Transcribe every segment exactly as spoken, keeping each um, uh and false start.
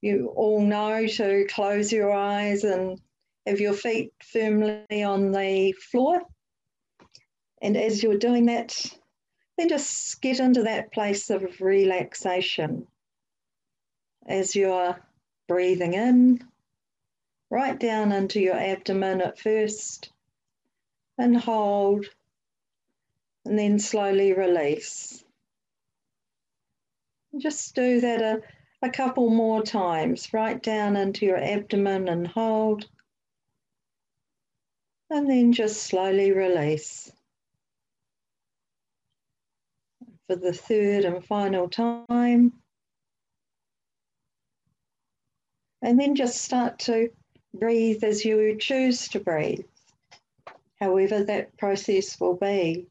You all know to close your eyes and have your feet firmly on the floor. And as you're doing that, then just get into that place of relaxation as you're breathing in, right down into your abdomen at first, and hold, and then slowly release. And just do that a, a couple more times, right down into your abdomen and hold, and then just slowly release. For the third and final time. And then just start to breathe as you choose to breathe, however that process will be.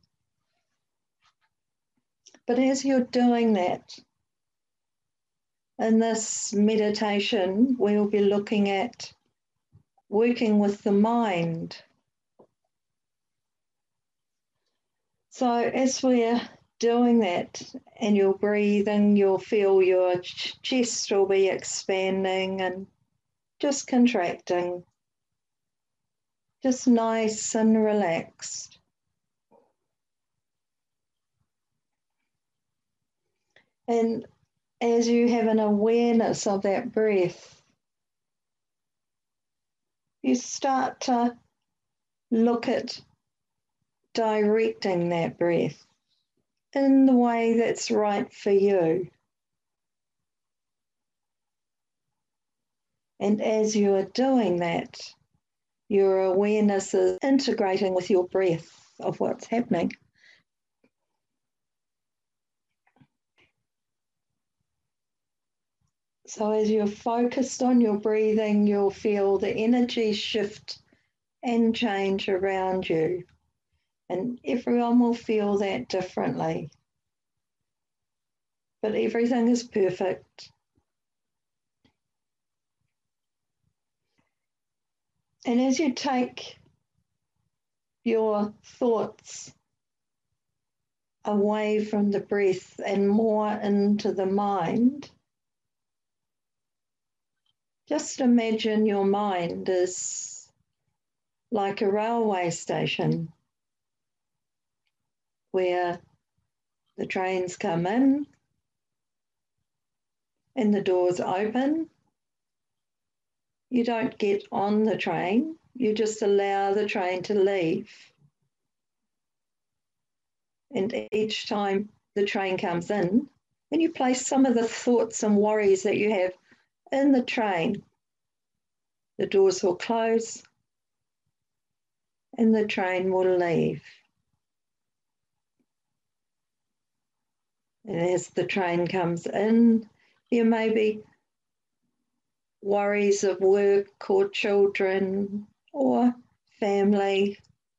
But as you're doing that, in this meditation, we'll be looking at working with the mind. So as we're doing that and you're breathing, you'll feel your ch- chest will be expanding and just contracting, just nice and relaxed. And as you have an awareness of that breath, you start to look at directing that breath in the way that's right for you. And as you are doing that, your awareness is integrating with your breath of what's happening. So as you're focused on your breathing, you'll feel the energy shift and change around you. And everyone will feel that differently. But everything is perfect. And as you take your thoughts away from the breath and more into the mind, just imagine your mind is like a railway station where the trains come in and the doors open. You don't get on the train, you just allow the train to leave. And each time the train comes in, then you place some of the thoughts and worries that you have in the train. The doors will close and the train will leave. And as the train comes in, there may be worries of work or children or family,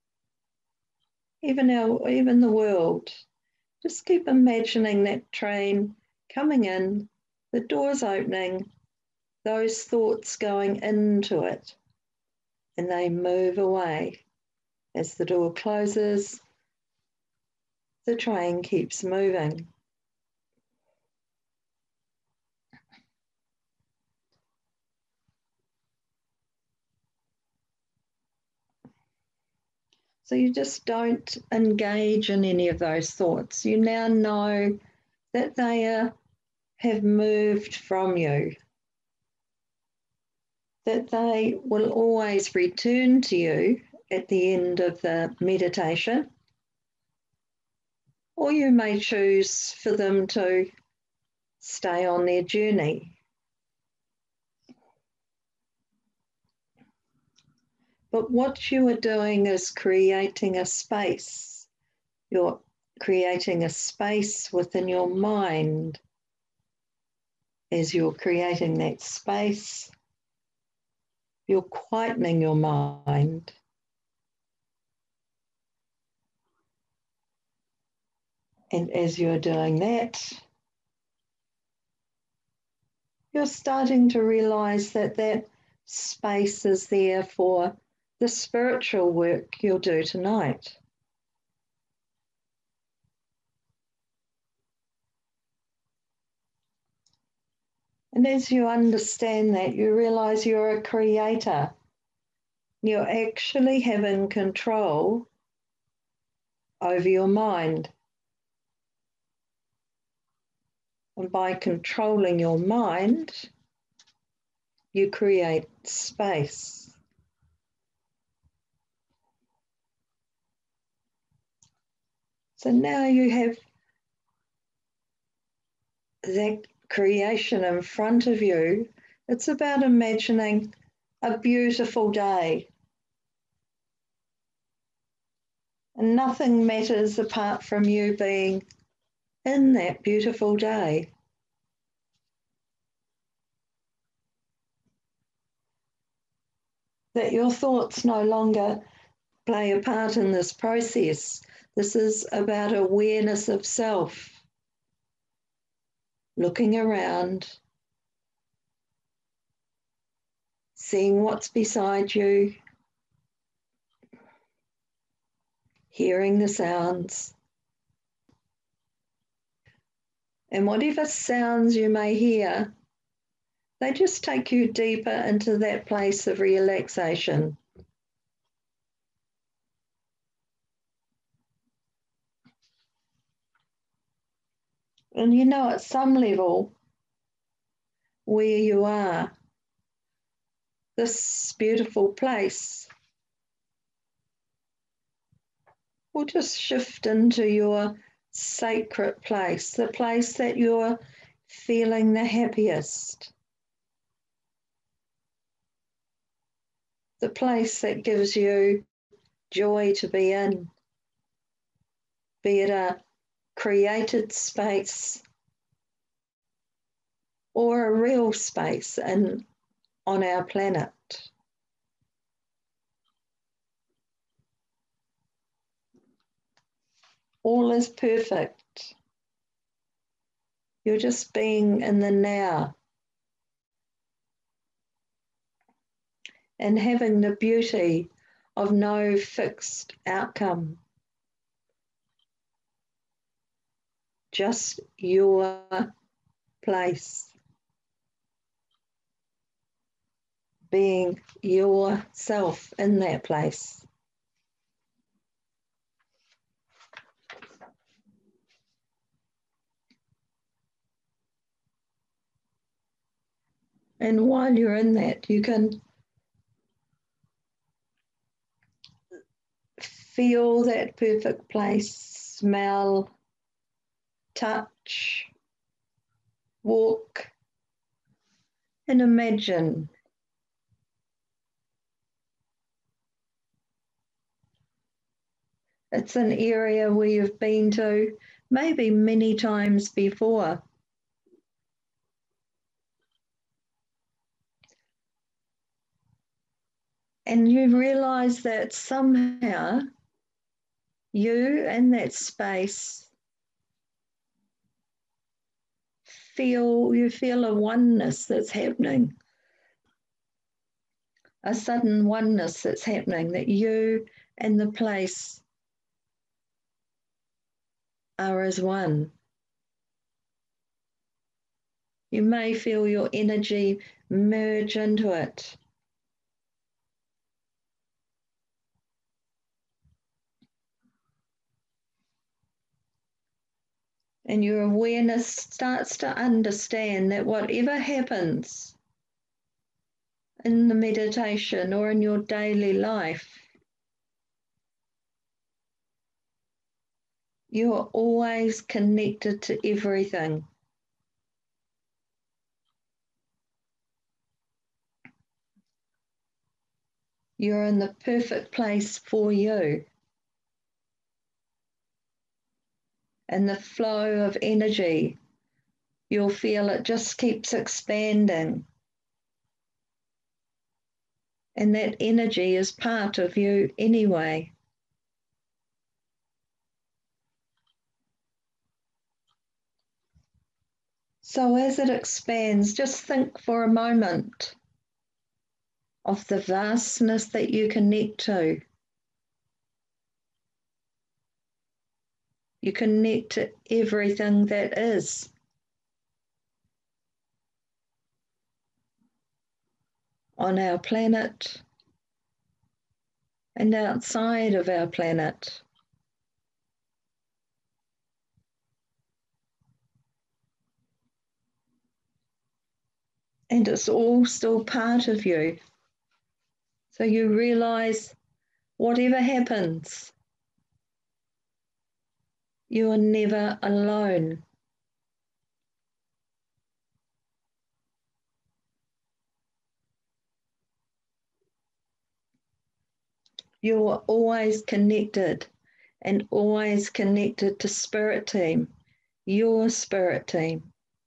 even our, even the world. Just keep imagining that train coming in, the doors opening, those thoughts going into it, and they move away. As the door closes, the train keeps moving. So you just don't engage in any of those thoughts. You now know that they are, have moved from you, that they will always return to you at the end of the meditation, or you may choose for them to stay on their journey. But what you are doing is creating a space. You're creating a space within your mind. As you're creating that space, you're quietening your mind. And as you're doing that, you're starting to realize that that space is there for the spiritual work you'll do tonight. And as you understand that, you realize you're a creator. You're actually having control over your mind. And by controlling your mind, you create space. So now you have that creation in front of you. It's about imagining a beautiful day. And nothing matters apart from you being in that beautiful day. That your thoughts no longer play a part in this process. This is about awareness of self. Looking around, seeing what's beside you, hearing the sounds. And whatever sounds you may hear, they just take you deeper into that place of relaxation. And you know, at some level, where you are, this beautiful place will just shift into your sacred place, the place that you're feeling the happiest, the place that gives you joy to be in, be it a created space or a real space in, on our planet. All is perfect. You're just being in the now and having the beauty of no fixed outcome. Just your place. Being yourself in that place. And while you're in that, you can feel that perfect place, smell, touch, walk, and imagine. It's an area where you've been to maybe many times before. And you realize that somehow you in that space feel, you feel a oneness that's happening, a sudden oneness that's happening, that you and the place are as one. You may feel your energy merge into it. And your awareness starts to understand that whatever happens in the meditation or in your daily life, you are always connected to everything. You're in the perfect place for you. And the flow of energy, you'll feel it just keeps expanding. And that energy is part of you anyway. So as it expands, just think for a moment of the vastness that you connect to. You connect to everything that is. on our planet and outside of our planet. And it's all still part of you. So you realize whatever happens, you are never alone. You're always connected and always connected to Spirit Team, your Spirit Team.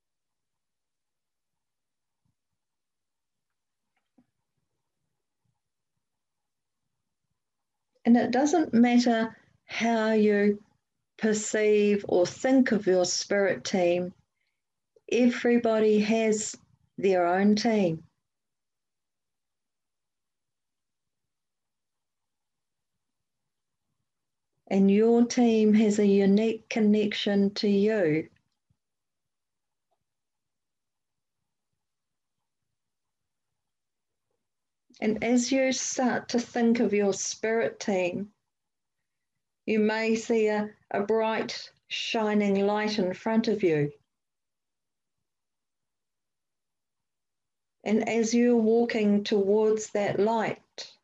And it doesn't matter how you perceive or think of your Spirit Team, everybody has their own team. And your team has a unique connection to you. And as you start to think of your Spirit Team, you may see a, a bright, shining light in front of you. And as you're walking towards that light,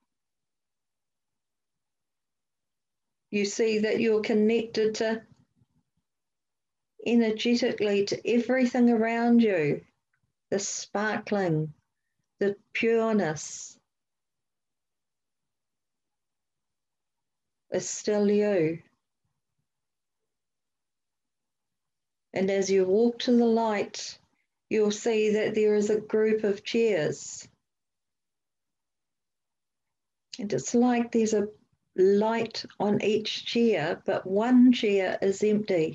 you see that you're connected to energetically to everything around you, the sparkling, the pureness is still you. And as you walk to the light, you'll see that there is a group of chairs. And it's like there's a light on each chair, but one chair is empty.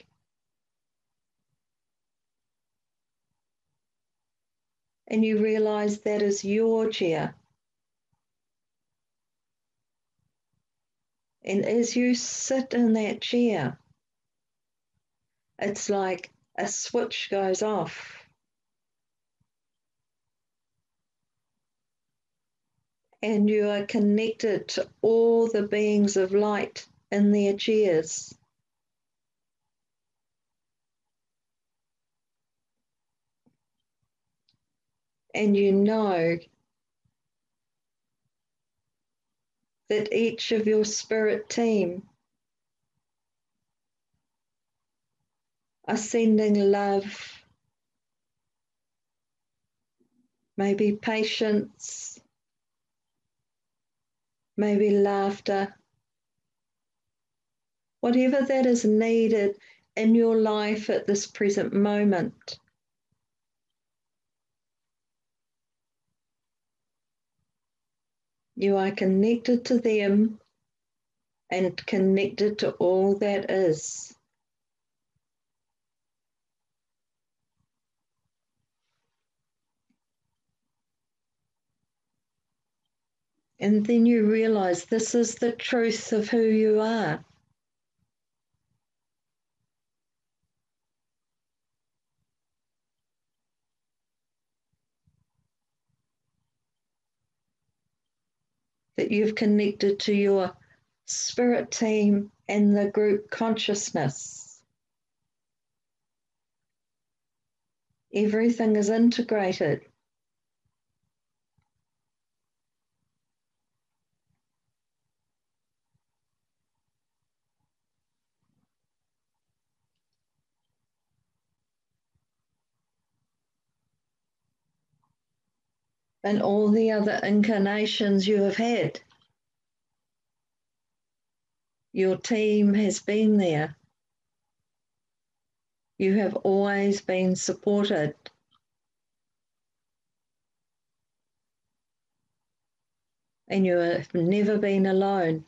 And you realize that is your chair. And as you sit in that chair, it's like a switch goes off. And you are connected to all the beings of light in their chairs. And you know that each of your Spirit Team are sending love, maybe patience, maybe laughter, whatever that is needed in your life at this present moment. You are connected to them and connected to all that is. And then you realize this is the truth of who you are. That you've connected to your Spirit Team and the group consciousness. Everything is integrated. And all the other incarnations you have had. Your team has been there. You have always been supported. And you have never been alone.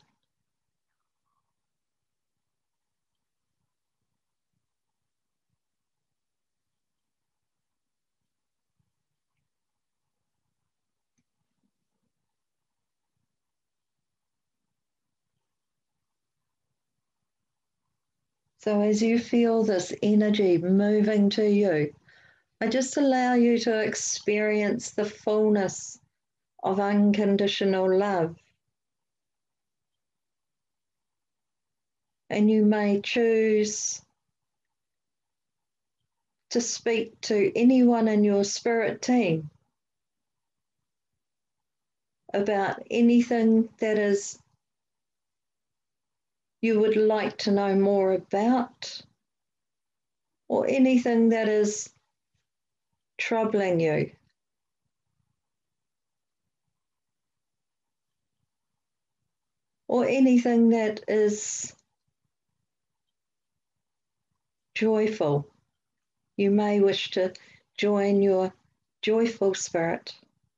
So as you feel this energy moving to you, I just allow you to experience the fullness of unconditional love. And you may choose to speak to anyone in your spirit team about anything that is you would like to know more about, or anything that is troubling you. Or anything that is joyful. You may wish to join your joyful spirit.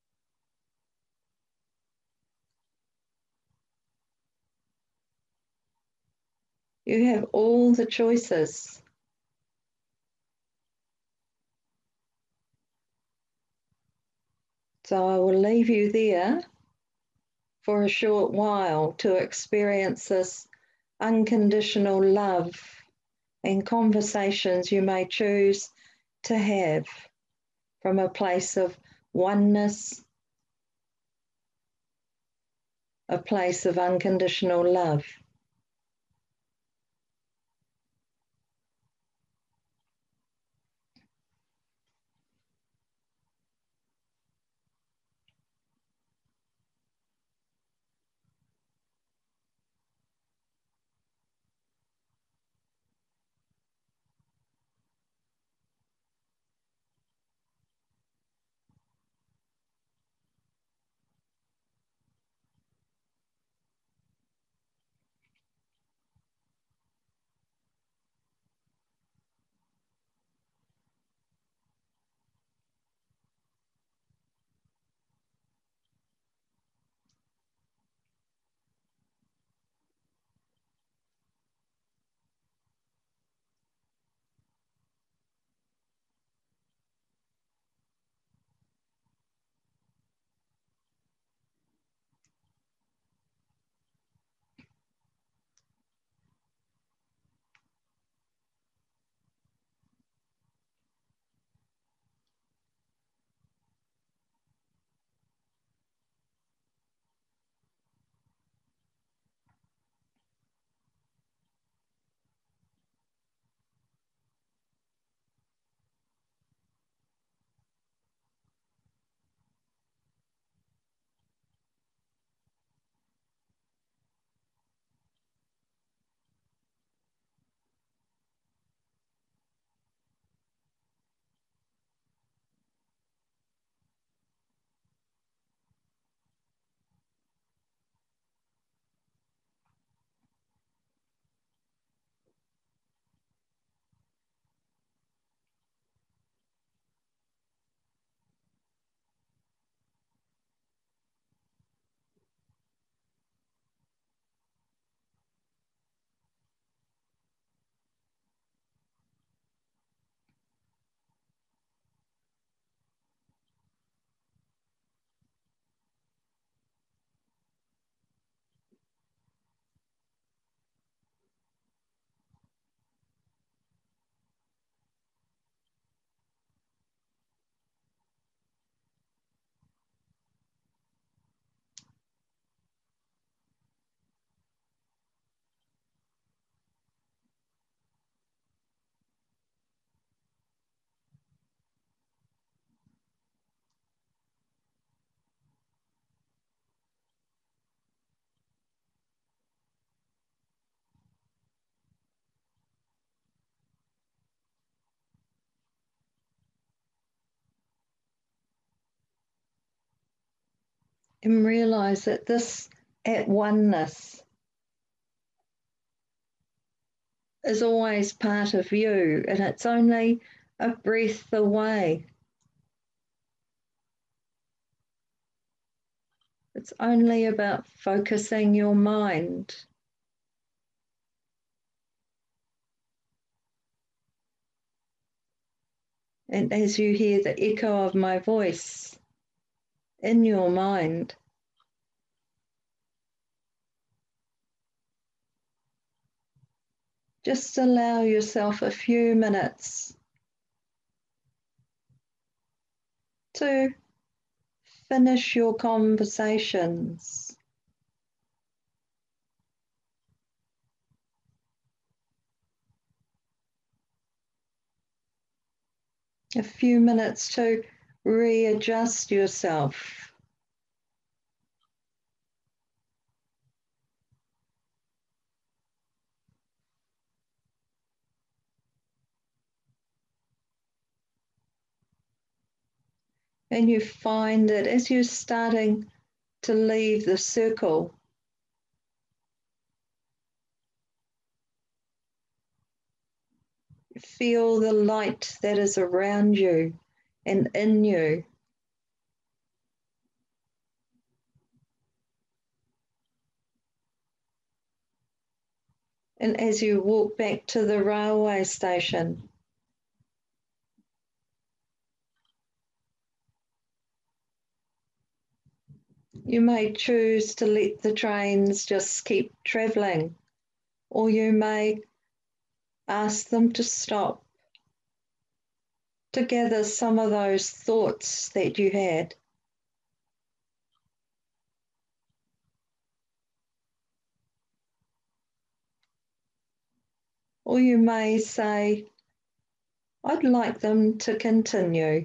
You have all the choices. So I will leave you there for a short while to experience this unconditional love and conversations you may choose to have from a place of oneness, a place of unconditional love. And realize that this at oneness is always part of you, and it's only a breath away. It's only about focusing your mind. And as you hear the echo of my voice in your mind, just allow yourself a few minutes to finish your conversations. A few minutes to readjust yourself. And you find that as you're starting to leave the circle, feel the light that is around you and in you. And as you walk back to the railway station, you may choose to let the trains just keep travelling, or you may ask them to stop to gather some of those thoughts that you had. Or you may say, I'd like them to continue.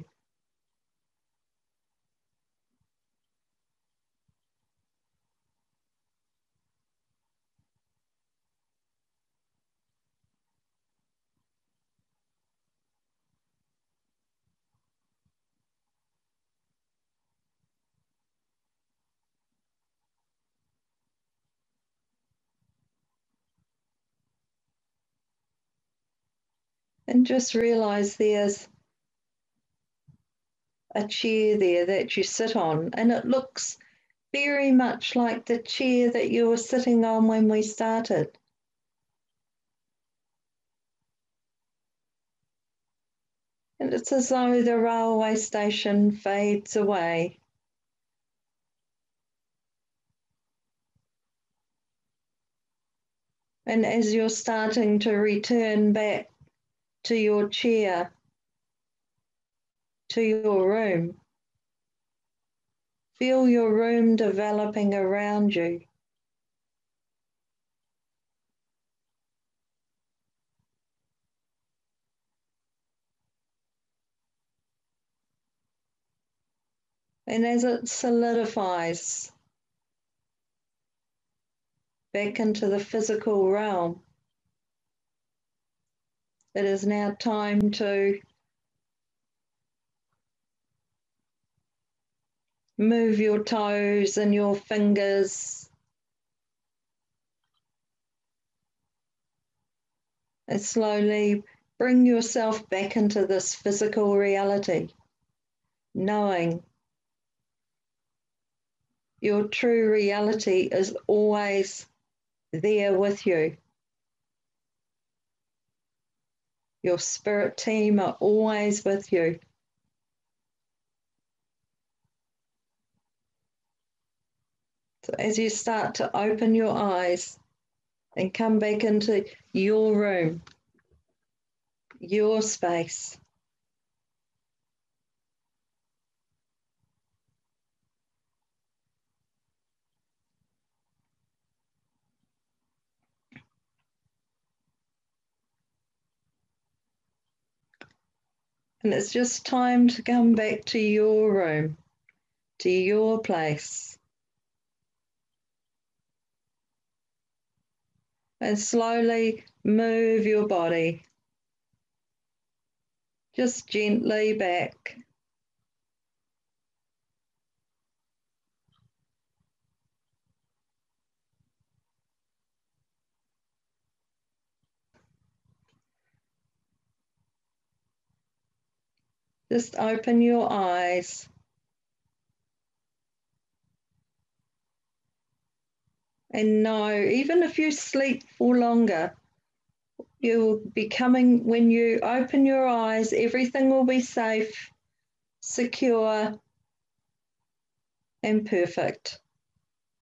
And just realize there's a chair there that you sit on, and it looks very much like the chair that you were sitting on when we started. And it's as though the railway station fades away. And as you're starting to return back to your chair, to your room, feel your room developing around you. And as it solidifies back into the physical realm, it is now time to move your toes and your fingers and slowly bring yourself back into this physical reality, knowing your true reality is always there with you. Your spirit team are always with you. So as you start to open your eyes and come back into your room, your space, and it's just time to come back to your room, to your place. And slowly move your body, just gently back. Just open your eyes and know, even if you sleep for longer, you will be coming, when you open your eyes, everything will be safe, secure, and perfect.